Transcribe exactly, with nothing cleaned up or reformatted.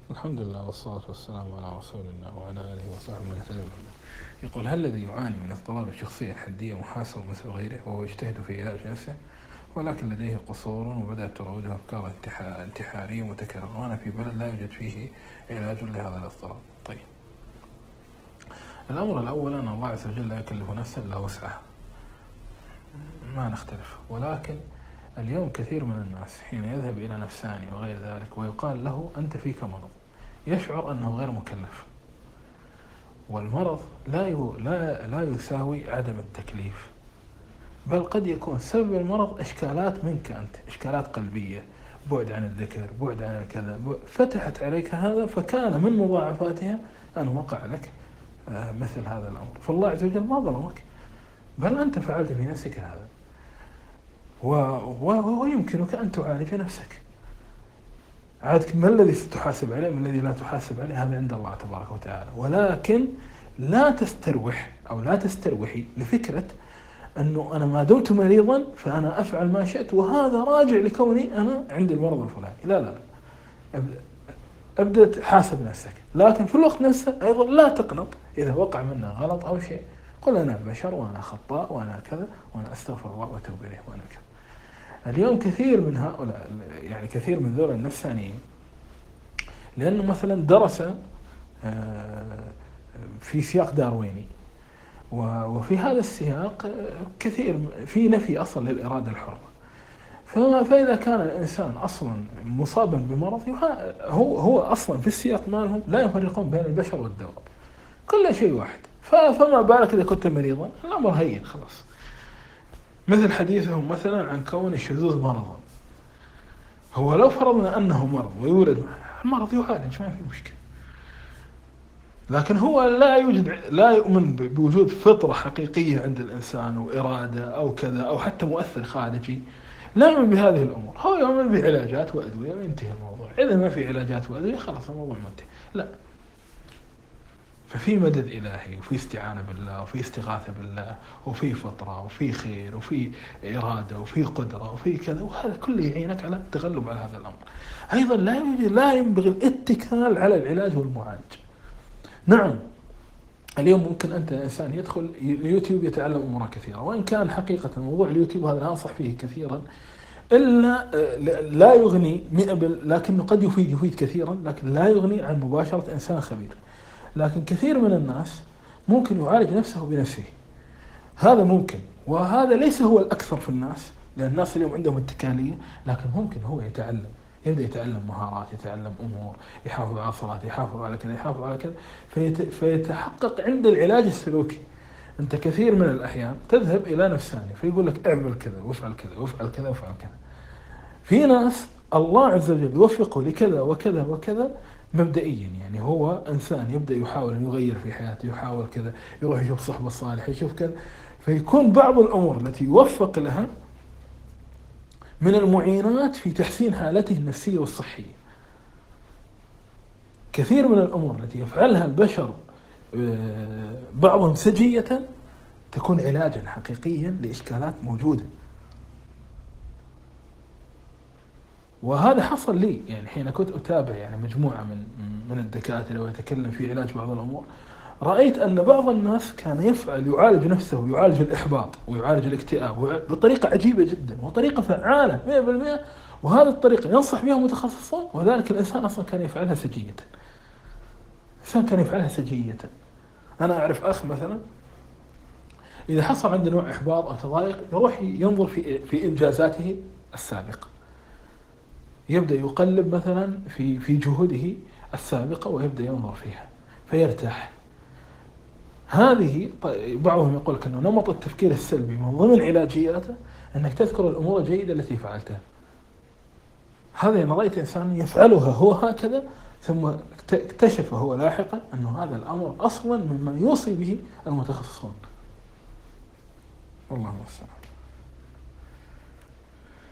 الحمد لله والصلاة والسلام على رسول الله وعلى آله وصحبه من اهتدى بهداه. يقول: هل الذي يعاني من اضطراب الشخصية الحدية محاسب مثل غيره وهو يجتهد في علاج نفسه ولكن لديه قصور وبدأت تروجه أفكار انتحا- انتحارية متكررة وأنا في بلد لا يوجد فيه علاج لهذا الاضطراب؟ طيب، الأمر الأول أن الله عز وجل لا يكلف نفسا إلا وسعها، ما نختلف، ولكن اليوم كثير من الناس حين يذهب إلى نفساني وغير ذلك ويقال له أنت فيك مرض يشعر أنه غير مكلف، والمرض لا لا لا يساوي عدم التكليف، بل قد يكون سبب المرض إشكالات منك أنت، إشكالات قلبية، بعد عن الذكر، بعد عن الكذا، فتحت عليك هذا فكان من مضاعفاتها أن وقع لك مثل هذا الأمر. فالله عز وجل ما ظلمك، بل أنت فعلت في نفسك هذا، ويمكنك أن تعالج نفسك. عاد ما الذي ستحاسب عليه ما الذي لا تحاسب عليه هذا عند الله تبارك وتعالى، ولكن لا تستروح أو لا تستروحي لفكرة أنه أنا ما دمت مريضا فأنا أفعل ما شئت وهذا راجع لكوني أنا عندي المرض الفلاني. لا لا لا، أبدأ تحاسب نفسك، لكن في الوقت نفسه أيضا لا تقنط إذا وقع منا غلط أو شيء. قل أنا بشر وأنا خطاء وأنا كذا وأنا أستغفر الله وأتوب إليه وأنا كذا. اليوم كثير من هؤلاء، يعني كثير من ذول النفسانيين، لأنه مثلا درس في سياق دارويني، وفي هذا السياق كثير في نفي أصلا للإرادة الحرة، فإذا كان الإنسان أصلا مصابا بمرض هو هو أصلا في السياق مالهم لا يفرقون بين البشر والدواب، كل شيء واحد، فما بالك إذا كنت مريضا الأمر هين خلاص. مثل حديثهم مثلا عن كون الشذوذ مرضا، هو لو فرضنا أنه مرض ويولد المرض يعالج ما في مشكلة، لكن هو لا يوجد لا يؤمن بوجود فطرة حقيقية عند الإنسان وإرادة أو كذا أو حتى مؤثر خارجي، لا يؤمن بهذه الأمور، هو يؤمن بعلاجات وأدوية وينتهي الموضوع. إذا ما في علاجات وأدوية خلاص الموضوع منتهي. لا، ففي مدد إلهي وفي استعانة بالله وفي استغاثة بالله وفي فطرة وفي خير وفي إرادة وفي قدرة وفي كذا، وهذا كله يعينك على التغلب على هذا الأمر. أيضا لا يوجد لا ينبغي الاتكال على العلاج والمعالج. نعم، اليوم ممكن أنت إنسان يدخل اليوتيوب يتعلم أمور كثيرة، وإن كان حقيقة موضوع اليوتيوب هذا لا أنصح فيه كثيرا، إلا لا يغني مئة بال، لكنه قد يفيد يفيد كثيرا، لكن لا يغني عن مباشرة إنسان خبير. لكن كثير من الناس ممكن يعالج نفسه بنفسه، هذا ممكن، وهذا ليس هو الأكثر في الناس، لأن الناس اليوم عندهم اتكالية، لكن ممكن هو يتعلم، يبدأ يتعلم مهارات، يتعلم أمور، يحافظ على صلاة، يحافظ على كذا، يحافظ على كذا، فيت... فيتحقق عند العلاج السلوكي. أنت كثير من الأحيان تذهب إلى نفساني فيقول لك اعمل كذا وافعل كذا وافعل كذا وافعل كذا. في ناس الله عز وجل يوفقه لكذا وكذا وكذا مبدئيا، يعني هو إنسان يبدأ يحاول أن يغير في حياته، يحاول كذا، يروح يشوف صحبه الصالح، يشوف كذا، فيكون بعض الأمور التي يوفق لها من المعينات في تحسين حالته النفسية والصحية. كثير من الأمور التي يفعلها البشر بعضهم سجية تكون علاجا حقيقيا لإشكالات موجودة، وهذا حصل لي يعني حين كنت أتابع يعني مجموعة من من الدكاترة ويتكلم في علاج بعض الأمور، رأيت أن بعض الناس كان يفعل يعالج نفسه ويعالج الإحباط ويعالج الاكتئاب بطريقة عجيبة جدا وطريقة فعالة مئة بالمئة، وهذه الطريقة ينصح بها متخصصون، وذلك الإنسان أصلا كان يفعلها سجية. الإنسان كان يفعلها سجية. أنا أعرف أخ مثلا إذا حصل عنده نوع إحباط أو تضايق يروح ينظر في في إنجازاته السابقة، يبدأ يقلب مثلا في في جهوده السابقة ويبدأ ينظر فيها فيرتاح. هذه بعضهم يقول لك أنه نمط التفكير السلبي من ضمن علاجياته أنك تذكر الأمور الجيدة التي فعلتها. هذا أنا رأيت إنسان يفعلها هو هكذا، ثم اكتشف هو لاحقا أنه هذا الأمر أصلا مما يوصي به المتخصصون. والله المستعان.